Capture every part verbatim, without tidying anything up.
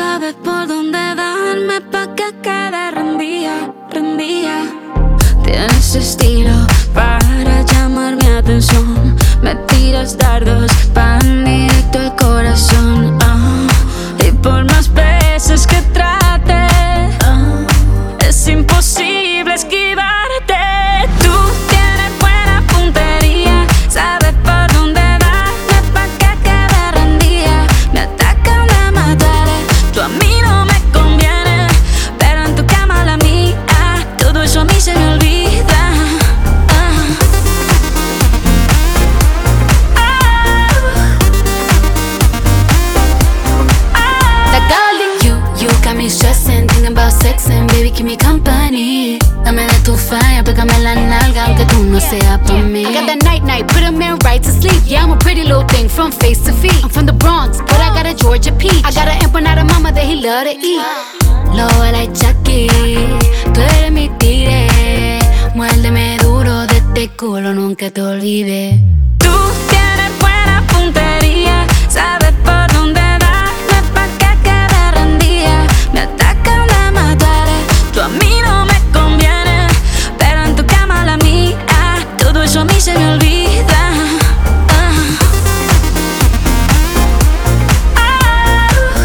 sabes por dónde darme pa' que quede rendida, rendida. Tienes estilo para llamar mi atención. Me tiras dardos, van directo al corazón. Ah, y por más veces que trate, ah, es imposible esquivarte. Tú tienes buena puntería, sabes por dónde darme pa' que quede rendida. Me atacan, me mataré, tú a mí no me conviene, pero en tu cama la mía, todo eso a mí se me olvida. Stressing, thinking about sexing, baby, keep me company. Dame de tu fire, pégame la nalga, aunque tú no seas pa' mí. I got that night night, put a man right to sleep. Yeah, I'm a pretty little thing from face to feet. I'm from the Bronx, but I got a Georgia peach. I got an empanada mama that he love to eat. Lobo like Chucky, tú eres mi tigre. Muérdeme duro de este culo, nunca te olvides. Tú tienes buena puntería, sabes por dónde darme pa' que quede rendida. Me atacan, me mataré, tú a mí no me conviene, pero en tu cama la mía, todo eso a mí se me olvida. Ah. Ah.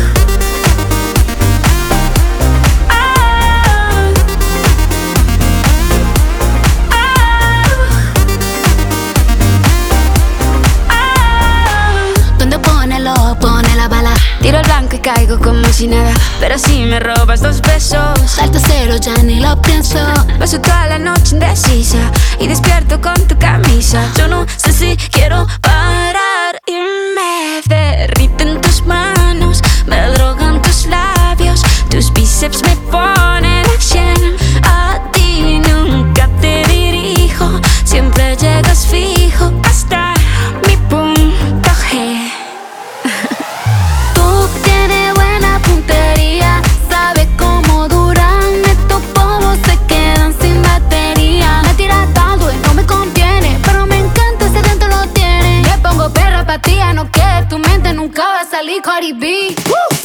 Ah. ¿Dónde pone el ojo, pone la bala? Tiro el blanco y caigo como si nada, pero si me robas dos besos, Salto cero, ya ni lo pienso. paso toda la noche indecisa y despierto con tu camisa. Yo no sé si quiero parar y me derriten tus manos, me drogan tus labios, tus bíceps me ponen a cien. A ti nunca te dirijo, siempre llegas fijo hasta mi punto G. Tú tienes buena puntería, sabes cómo duran estos polvos, se quedan sin batería. Me tiras dando y no me conviene, pero me encanta ese dentro lo tiene. Le pongo perra pa' ti, no que tu mente nunca va a salir Cardi B. Woo.